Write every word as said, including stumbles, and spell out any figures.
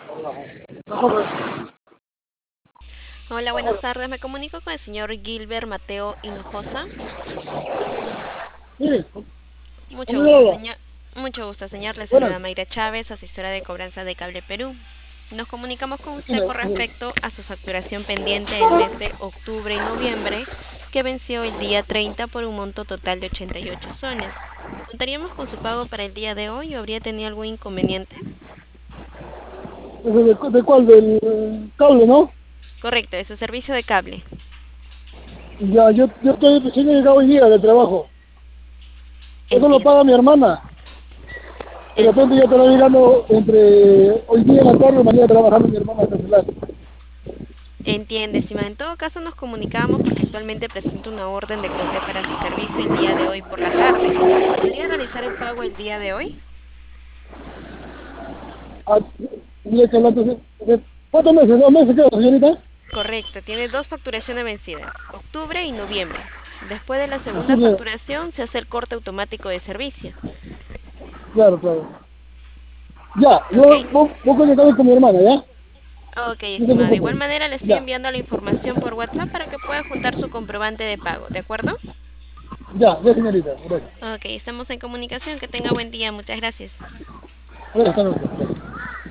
Hola, buenas tardes. Me comunico con el señor Gilbert Mateo Hinojosa. Sí, Mucho ¿cómo le gusto, habla? señor. Mucho gusto, señor. Le Buenas. saluda Mayra Chávez, asesora de cobranza de Cable Perú. Nos comunicamos con usted Dime, con dime. respecto a su facturación pendiente del mes de octubre y noviembre, que venció el día treinta por un monto total de ochenta y ocho soles. ¿Contaríamos con su pago para el día de hoy o habría tenido algún inconveniente? ¿De, de- de cuál? Del eh, cable, ¿no? Correcto, de su servicio de cable. Ya, yo, yo estoy recién he llegado hoy día de trabajo. Eso lo Entiendo. paga mi hermana. De En- repente yo estaré llegando entre hoy día en la tarde y mañana trabajando mi hermana hasta celular. Entiende, estimada. En todo caso, nos comunicábamos porque actualmente presento una orden de corte para su servicio el día de hoy por la tarde. ¿Podría realizar el pago el día de hoy? Ah, tendría que hablar entonces. ¿De ¿Cuántos meses? ¿Dos meses queda, señorita? Correcto, tiene dos facturaciones vencidas, octubre y noviembre. Después de la Así segunda que, facturación se hace el corte automático de servicio. claro, claro. Ya, ¿Ok? yo voy voy a conectarme con mi hermana, ¿ya? Ok, No te estimado. De igual preocupes. manera le estoy Ya, enviando la información por WhatsApp para que pueda juntar su comprobante de pago, ¿de acuerdo? ya, ya, señorita. Gracias. Ok, estamos en comunicación. Que tenga buen día. Muchas gracias. Gracias, hasta luego.